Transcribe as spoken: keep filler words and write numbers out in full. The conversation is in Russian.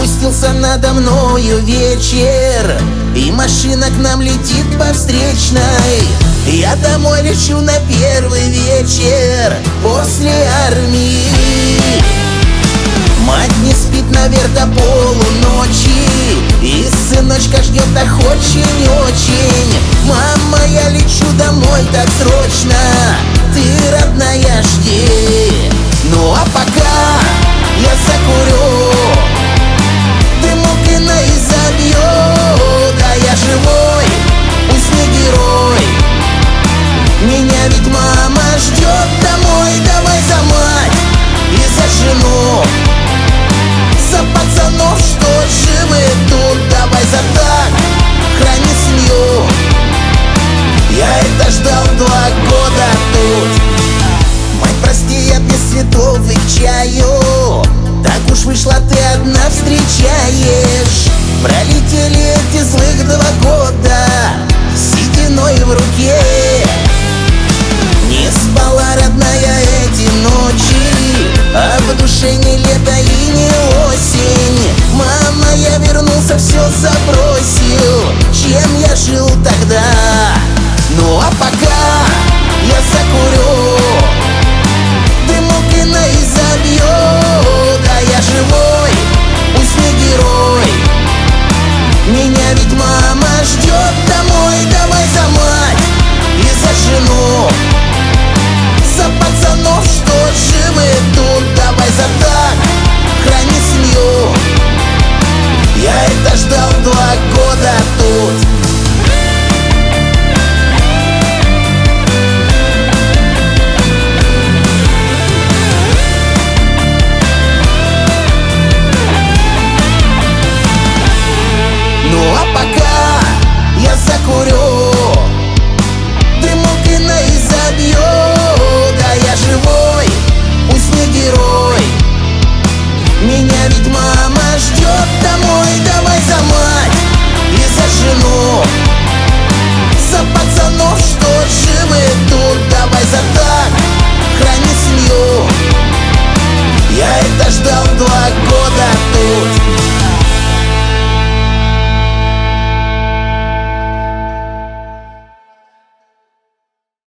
Опустился надо мною вечер, и машина к нам летит по встречной. Я домой лечу на первый вечер после армии. Мать не спит, наверх, до полуночи, и сыночка ждет так очень-очень. Мама, я лечу домой так срочно, ты, родная, жди. Ну а пока я закурю дымок и наизобью. Да я живой, пусть не герой, меня ведь мама ждет домой. Давай за мать и за жену, за пацанов, что живы тут. Давай за так, храни семью. Я это ждал два года тут. Мать, прости, я без цветов и к чаю. Так уж вышло, ты одна встречаешь. Пролетели эти злых два года с сединой в руке.